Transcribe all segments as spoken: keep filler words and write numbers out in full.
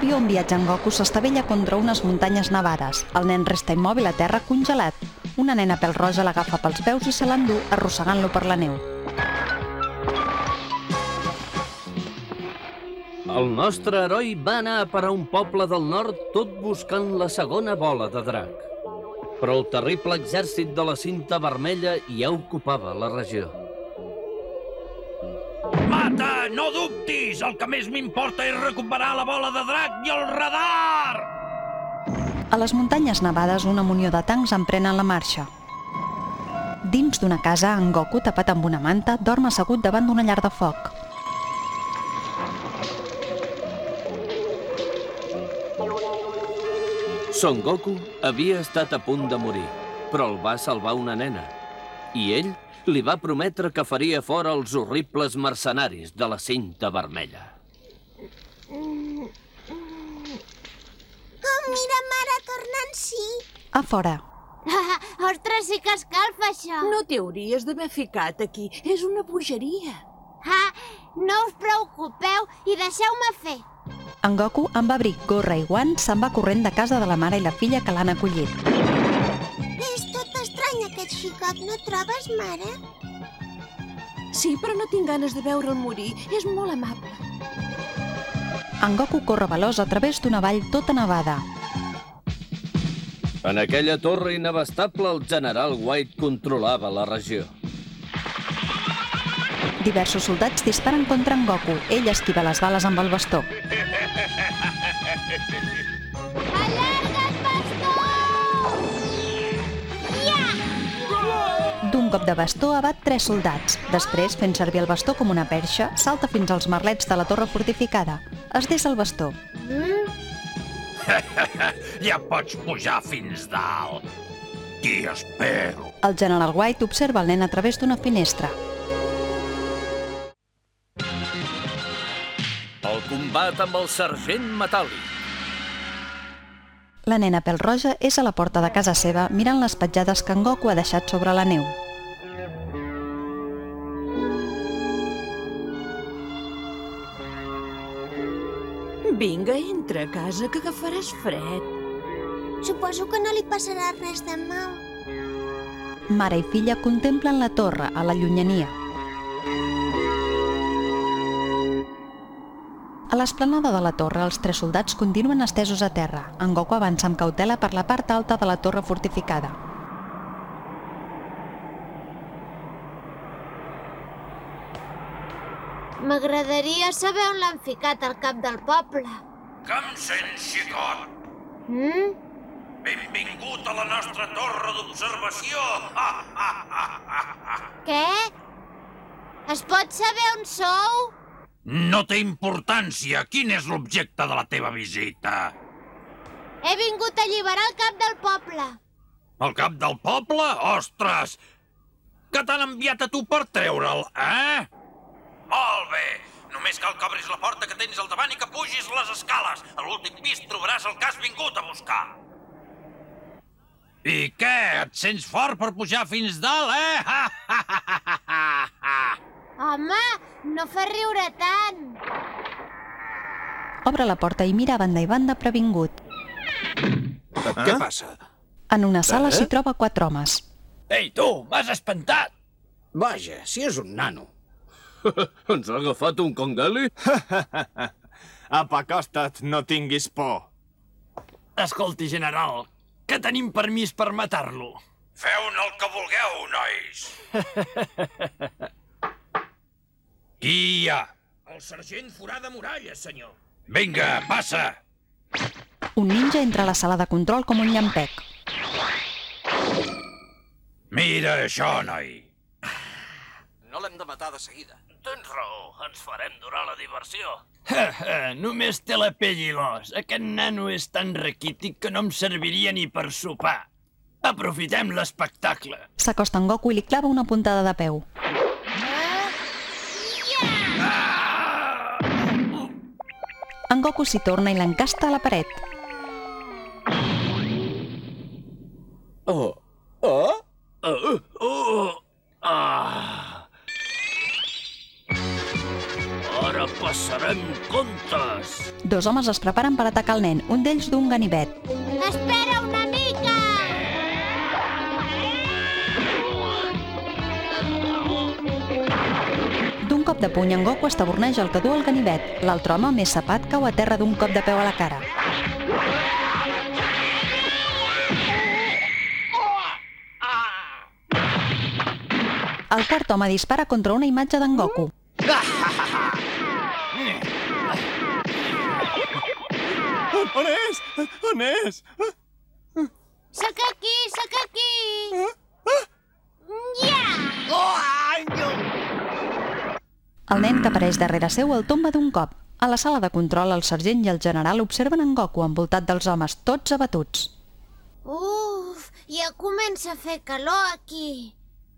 l'avió on viatja en Goku s'estavella contra unes muntanyes nevades. El nen resta immòbil a terra congelat. Una nena pèl-roja l'agafa pels peus i se l'endú, arrossegant-lo per la neu. El nostre heroi va anar a parar a un poble del nord tot buscant la segona bola de drac. Però el terrible exèrcit de la cinta vermella ja ocupava la regió. Mata! No dubtis! El que més m'importa és recuperar la bola de drac i el radar! A les muntanyes nevades, una munió de tancs emprenen la marxa. Dins d'una casa, en Goku, tapat amb una manta, dorm assegut davant d'una llar de foc. Son Goku havia estat a punt de morir, però el va salvar una nena. I ell li va prometre que faria fora els horribles mercenaris de la cinta vermella. Oh, mira, mare, tornant-s'hi. A fora. Ostres, sí que escalfa, això. No t'hi hauries d'haver ficat aquí. És una bogeria. Ah, no us preocupeu i deixeu-me fer. En Goku, amb abric, gorra i guants, se'n va corrent de casa de la mare i la filla que l'han acollit. És tot estrany, aquest xicot, no trobes, mare? Sí, però no tinc ganes de veure'l morir. És molt amable. En Goku corre veloç a través d'una vall tota nevada. En aquella torre inabastable, el general White controlava la regió. Diversos soldats disparen contra en Goku. Ell esquiva les bales amb el bastó. Allarga't, bastó! Ja! D'un cop de bastó abat tres soldats. Després, fent servir el bastó com una perxa, salta fins als merlets de la torre fortificada. Es desa el bastó. Ja pots pujar fins dalt. T'hi espero. El general White observa el nen a través d'una finestra. El combat amb el sergent metàl·lic. La nena pèl-roja és a la porta de casa seva mirant les petjades que en Goku ha deixat sobre la neu. Vinga, entra a casa, que agafaràs fred. Suposo que no li passarà res de mal. Mare i filla contemplen la torre a la llunyania. A l'esplanada de la torre, els tres soldats continuen estesos a terra. En Goku avança amb cautela per la part alta de la torre fortificada. M'agradaria saber on l'han ficat al cap del poble. Que em sents, xicot? Mm? Benvingut a la nostra torre d'observació! Què? Es pot saber on sou? No té importància. Quin és l'objecte de la teva visita? He vingut a alliberar el cap del poble. El cap del poble? Ostres! Que t'han enviat a tu per treure'l, eh? Molt bé. Només cal que obris la porta que tens al davant i que pugis les escales. A l'últim pis trobaràs el que has vingut a buscar. I què? Et sents fort per pujar fins dalt, eh? Home, no fa riure tant. Obre la porta i mira a banda i banda previngut. Què passa? En una sala s'hi troba quatre homes. Ei, tu, m'has espantat! Vaja, si és un nano. Ens ha agafat un congeli? Apa, acosta't, no tinguis por. Escolti, general, que tenim permís per matar-lo. Feu-ne el que vulgueu, nois. Qui hi ha? El sergent Forada Muralla, senyor. Vinga, passa! Un ninja entra a la sala de control com un llampec. Mira això, noi. No l'hem de matar de seguida. Tens raó, ens farem durar la diversió. Només té la pell i l'os. Aquest nano és tan raquític que no em serviria ni per sopar. Aprofitem l'espectacle. S'acosta en Goku i li clava una puntada de peu. En Goku s'hi torna i l'encasta a la paret. Oh, oh? Uh, uh, ah. Ara passarem comptes. boles! Dos homes es preparen per atacar el nen, un d'ells d'un ganivet. Espera una mica! D'un cop de puny, en Goku estaborneja el que du el ganivet. L'altre home, més sapat, cau a terra d'un cop de peu a la cara. El quart home dispara contra una imatge d'en Goku. On és? On és? Soc aquí, soc aquí! Ja! El nen que apareix darrere seu el tomba d'un cop. A la sala de control, el sergent i el general observen en Goku envoltat dels homes, tots abatuts. Uf, ja comença a fer calor aquí.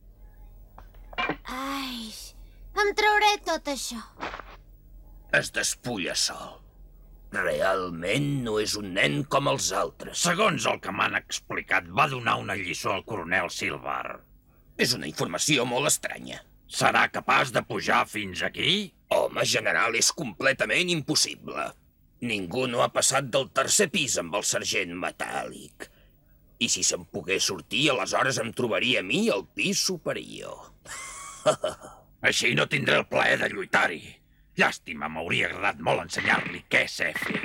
Ai, em trauré tot això. Es despulla sol. Realment no és un nen com els altres. Segons el que m'han explicat, va donar una lliçó al coronel Silver. És una informació molt estranya. Serà capaç de pujar fins aquí? Home, general, és completament impossible. Ningú no ha passat del tercer pis amb el sergent metàl·lic. I si se'n pogués sortir, aleshores em trobaria a mi al pis superior. Així no tindré el plaer de lluitar-hi. Llàstima, m'hauria agradat molt ensenyar-li què sé fer.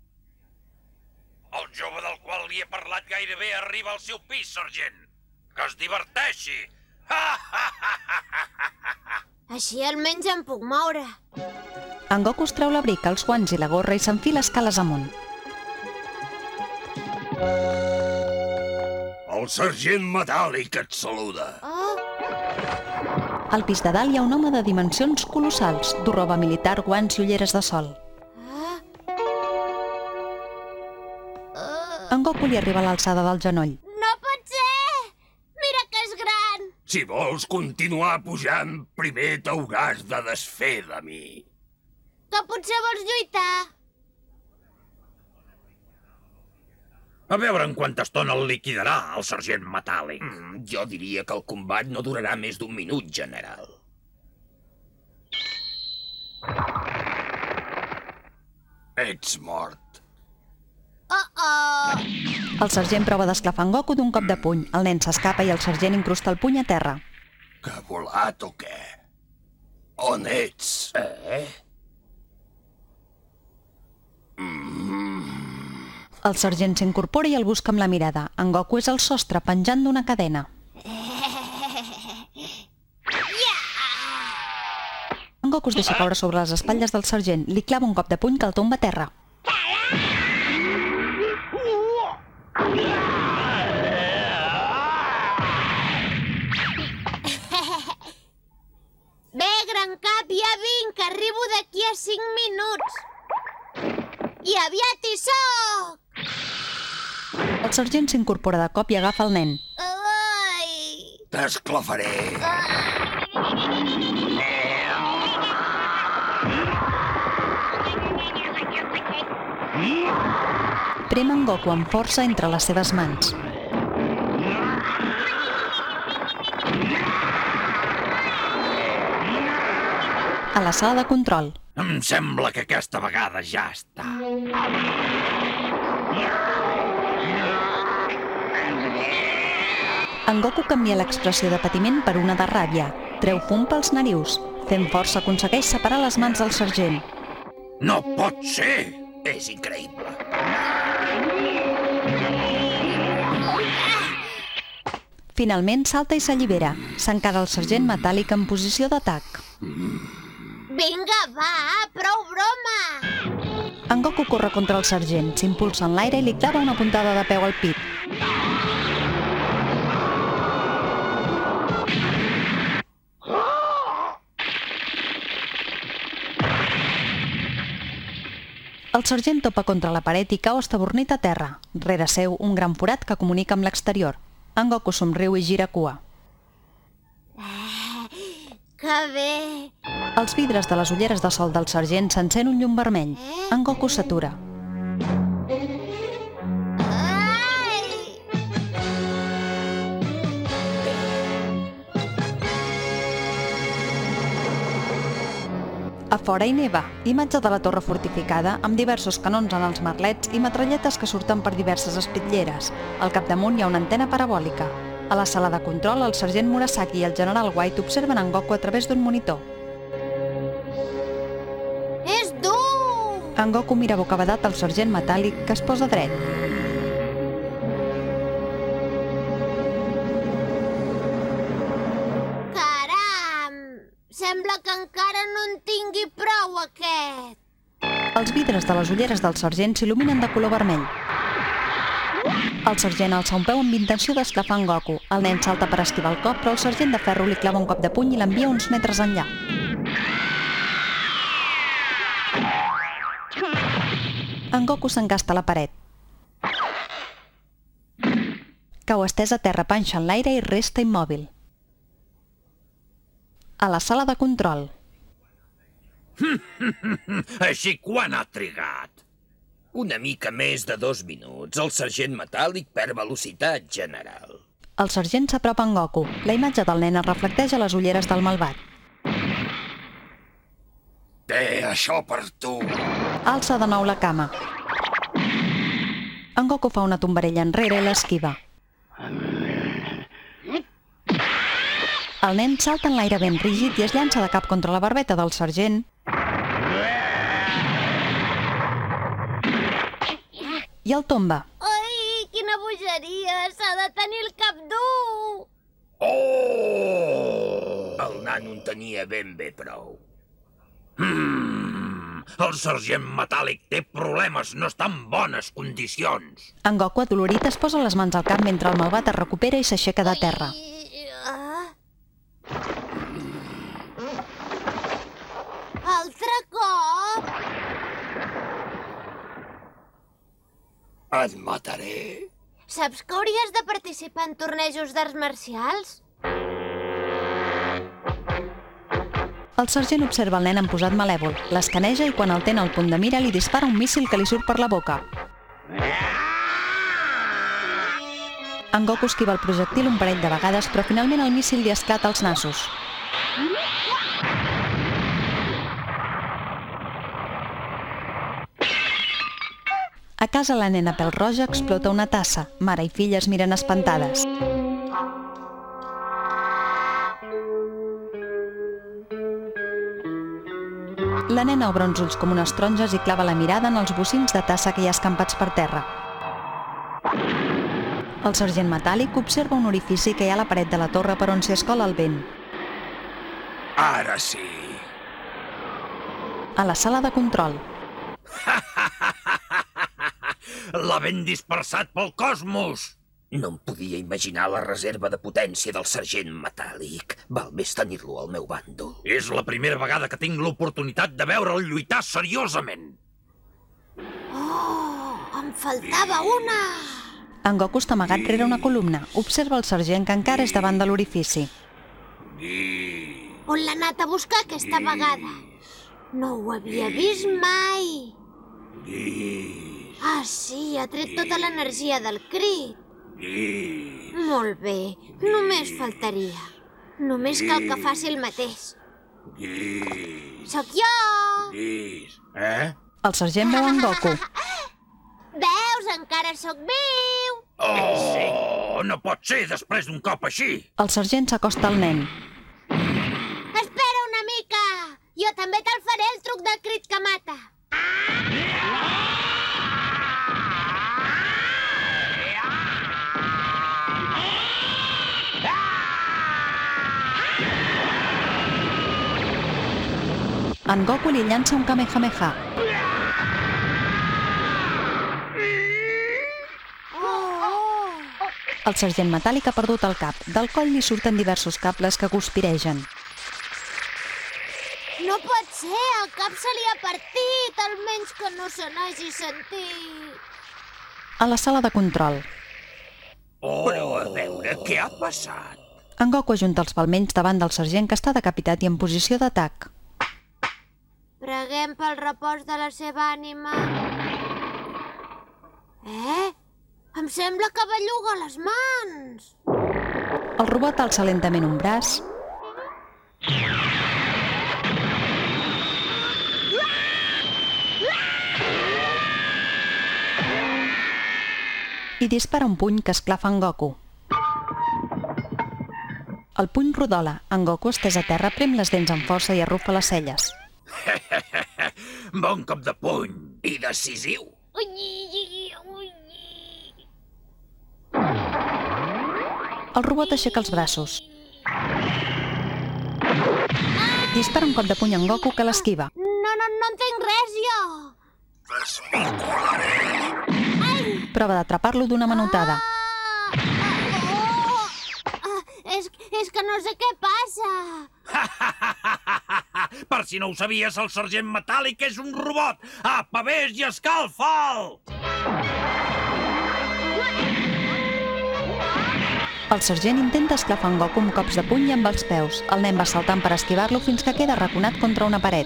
El jove del qual li he parlat gairebé arriba al seu pis, sergent. Que es diverteixi! Així almenys em puc moure. En Goku es treu l'abric, els guants i la gorra i s'enfila escales amunt. El sergent metàl·lic et saluda. Oh, Al pis de dalt hi ha un home de dimensions colossals, du roba militar, guants i ulleres de sol. ah, En Goku li arriba a l'alçada del genoll. no pot ser! Mira que és gran! Si vols continuar pujant, primer t'hauràs de desfer de mi. Que potser vols lluitar? A veure en quanta estona el liquidarà el sergent metàl·lic. Mm, jo diria que el combat no durarà més d'un minut, general. Ets mort. Oh-oh! El sergent prova d'esclafar en Goku d'un cop de puny. El nen s'escapa i el sergent incrusta el puny a terra. Que volat o què? On ets? Eh? El sergent s'incorpora i el busca amb la mirada. En Goku és al sostre, penjant d'una cadena. En Goku es deixa caure sobre les espatlles del sergent. Li clava un cop de puny que el tomba a terra. Bé, gran cap, ja vinc, que arribo d'aquí a cinc minuts. I aviat hi soc! El sergent s'incorpora de cop i agafa el nen. Ai! T'esclafaré. Prem en Goku amb força entre les seves mans. A la sala de control. Em sembla que aquesta vegada ja està. En Goku canvia l'expressió de patiment per una de ràbia. Treu fum pels narius. Fent força aconsegueix separar les mans del sergent. No pot ser! És increïble. Finalment salta i s'allibera. S'encara el sergent metàl·lic en posició d'atac. Vinga, va, prou broma! En Goku corre contra el sergent, s'impulsa en l'aire i li clava una puntada de peu al pit. El sergent topa contra la paret i cau estabornit a terra. Rere seu, un gran forat que comunica amb l'exterior. En Goku somriu i gira cua. Que bé! Als vidres de les ulleres de sol del sergent s'encén un llum vermell. En Goku s'atura. Ai! A fora hi neva, imatge de la torre fortificada amb diversos canons en els merlets i metralletes que surten per diverses espitlleres. Al capdamunt hi ha una antena parabòlica. A la sala de control, el sergent Murasaki i el general White observen en Goku a través d'un monitor. És dur! En Goku mira bocabadat el sergent metàl·lic que es posa dret. Sembla que encara no en tingui prou, aquest. Els vidres de les ulleres del sergent s'il·luminen de color vermell. El sergent alça un peu amb intenció d'esclafar en Goku. El nen salta per esquivar el cop, però el sergent de ferro li clava un cop de puny i l'envia uns metres enllà. En Goku s'encasta a la paret. Cau estès a terra, panxa en l'aire i resta immòbil. A la sala de control. Així quan ha trigat? Una mica més de dos minuts. El sergent metàl·lic perd velocitat general. El sergent s'apropa en Goku. La imatge del nen es reflecteix a les ulleres del malvat. Té això per tu. Alça de nou la cama. En Goku fa una tombarella enrere i l'esquiva. El nen salta en l'aire ben rígid i es llança de cap contra la barbeta del sergent. I el tomba. Ai, quina bogeria! S'ha de tenir el cap dur! Oh! El nano en tenia ben bé prou. Mm, el sergent metàl·lic té problemes, no està en bones condicions. En Goku, adolorit, es posa les mans al cap mentre el malvat es recupera i s'aixeca de terra. Altre cop? Et mataré. Saps que hauries de participar en tornejos d'arts marcials? El sergent observa el nen en posat malèvol, l'escaneja i quan el té al punt de mira li dispara un míssil que li surt per la boca. En Goku esquiva el projectil un parell de vegades, però finalment el míssil li esclata als nassos. A casa la nena pèl-roja explota una tassa. Mare i filla es miren espantades. La nena obre uns ulls com unes taronges i clava la mirada en els bocins de tassa que hi ha escampats per terra. El sergent metàl·lic observa un orifici que hi ha a la paret de la torre per on s'hi escola el vent. Ara sí. A la sala de control. L'ha ben dispersat pel cosmos. No em podia imaginar la reserva de potència del sergent metàl·lic. Val més tenir-lo al meu bàndol. És la primera vegada que tinc l'oportunitat de veure'l lluitar seriosament. Oh, em faltava una! En Goku està amagat rere una columna. Observa el sergent que encara és davant de l'orifici. On l'ha anat a buscar aquesta vegada? No ho havia vist mai. Ah, sí, ha tret tota l'energia del crit. Molt bé, només faltaria. Només cal que faci el mateix. Sóc jo! Eh? El sergent veu en Goku. Veus, encara sóc viu! Oh, no pot ser després d'un cop així. El sergent s'acosta al nen. Espera una mica! Jo també te'l faré el truc del crit que mata. En Goku li llança un Kamehameha. El sergent metàl·lic ha perdut el cap. Del coll li surten diversos cables que conspiregen. No pot ser, el cap se li ha partit, almenys que no se n'hagi sentit. A la sala de control. Oh, però a veure, què ha passat? En Goku ajunta els palmells davant del sergent que està decapitat i en posició d'atac. Preguem pel repòs de la seva ànima. Eh? Em sembla que belluga les mans. El robot alça lentament un braç i dispara un puny que esclafa en Goku. El puny rodola. En Goku, estès a terra, prem les dents amb força i arrufa les celles. Bon cop de puny. I decisiu. El robot aixeca els braços. Dispara un cop de puny en Goku, que l'esquiva. No, no, no entenc res, jo. Prova d'atrapar-lo d'una manotada. Oh! Ah, és, és que no sé què passa. Per si no ho sabies, el sergent metàl·lic és un robot. Apa, vés i escalfa'l! El sergent intenta esclafar en Goku amb cops de puny i amb els peus. El nen va saltant per esquivar-lo fins que queda arraconat contra una paret.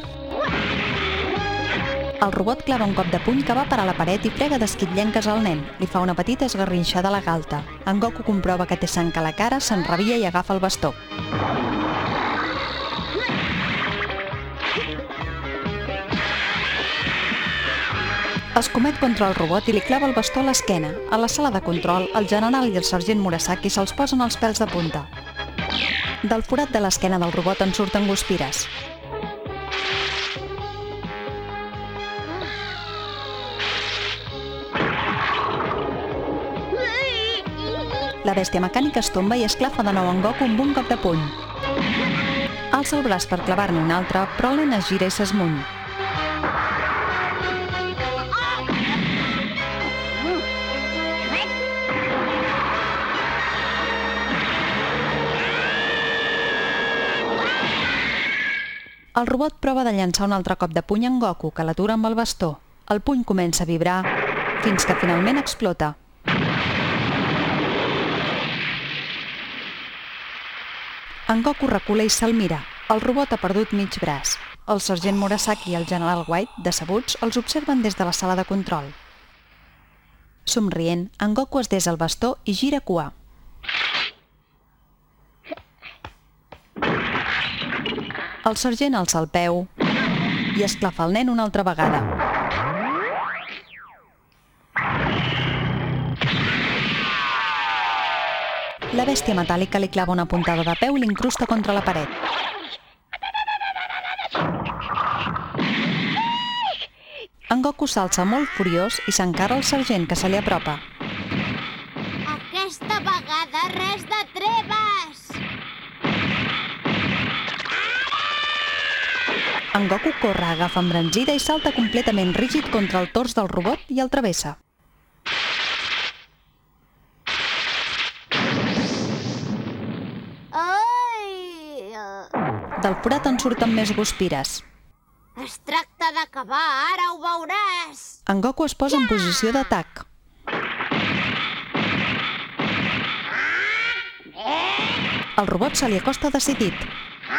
El robot clava un cop de puny que va parar a la paret i frega d'esquitllenques al nen. Li fa una petita esgarrinxada a la galta. En Goku comprova que té sang a la cara, s'enrabia i agafa el bastó. Es comet contra el robot i li clava el bastó a l'esquena. A la sala de control, el general i el sergent Murasaki se'ls posen els pèls de punta. Del forat de l'esquena del robot en surten guspires. La bèstia mecànica es tomba i esclafa de nou en Goku amb un cop de puny. Alça el braç per clavar-ne un altre, però el nen es gira i s'esmuny. El robot prova de llançar un altre cop de puny en Goku, que l'atura amb el bastó. El puny comença a vibrar fins que finalment explota. En Goku recula i se'l mira. El robot ha perdut mig braç. El sergent Murasaki i el general White, decebuts, els observen des de la sala de control. Somrient, en Goku es desa el bastó i gira cua. El sergent alça el peu i esclafa el nen una altra vegada. La bèstia metàl·lica li clava una puntada de peu i l'incrusta contra la paret. En Goku s'alça molt furiós i s'encara al sergent, que se li apropa. Aquesta vegada res de treves! En Goku corre, agafa embranzida i salta completament rígid contra el tors del robot i el travessa. Ai! Del forat en surten més guspires. Es tracta d'acabar, ara ho veuràs! En Goku es posa en posició d'atac. El robot se li acosta decidit.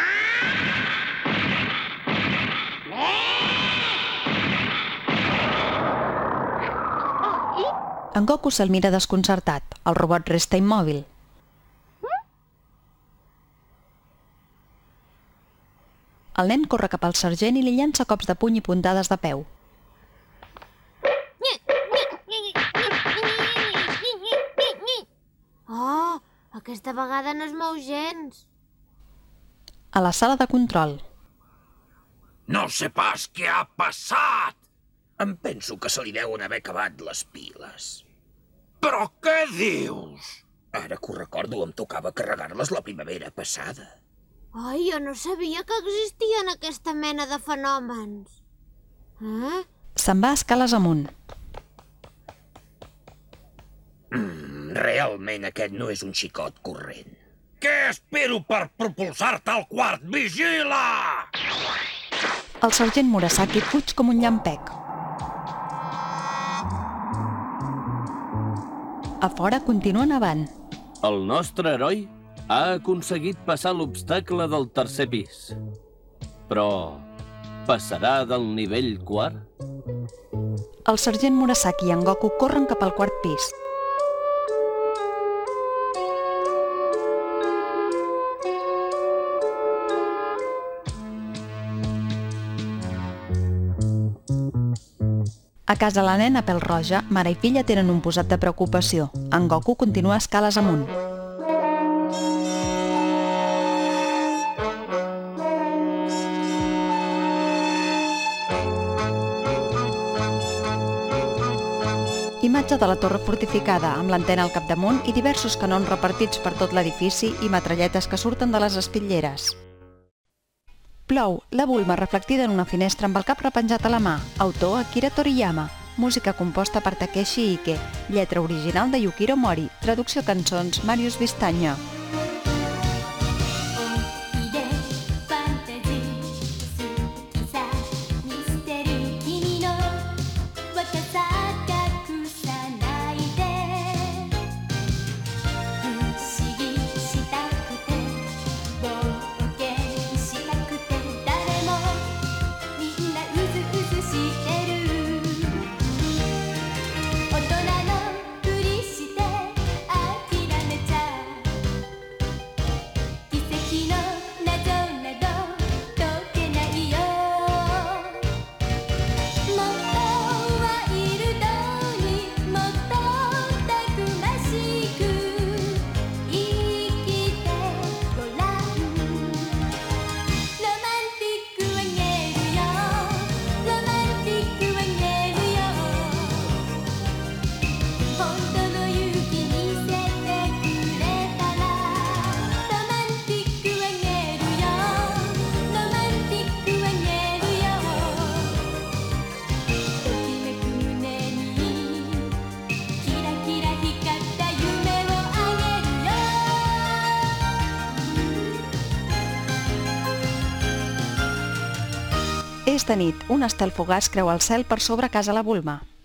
En Goku se'l mira desconcertat. El robot resta immòbil. El nen corre cap al sergent i li llança cops de puny i puntades de peu. Oh, aquesta vegada no es mou gens. A la sala de control. No sé pas què ha passat! Em penso que se li deuen haver acabat les piles. Però què dius? Ara que ho recordo, em tocava carregar-les la primavera passada. Ai, jo no sabia que existien aquesta mena de fenòmens. Eh? Se'n va escales amunt. Mm, realment aquest no és un xicot corrent. Què espero per propulsar-te al quart? Vigila! El sergent Murasaki fuig com un llampec. A fora continua nevant. El nostre heroi ha aconseguit passar l'obstacle del tercer pis. Però passarà del nivell quart? El sergent Murasaki i en Goku corren cap al quart pis. A casa la nena pèl-roja, mare i filla tenen un posat de preocupació. En Goku continua escales amunt. Imatge de la torre fortificada, amb l'antena al capdamunt i diversos canons repartits per tot l'edifici i metralletes que surten de les espitlleres. Plou, la Bulma reflectida en una finestra amb el cap repenjat a la mà. Autor Akira Toriyama. Música composta per Takeshi Ike. Lletra original de Yukiro Mori. Traducció cançons Màrius Vistanya. És de nit, un estel fugaç creu el cel per sobre casa la Bulma.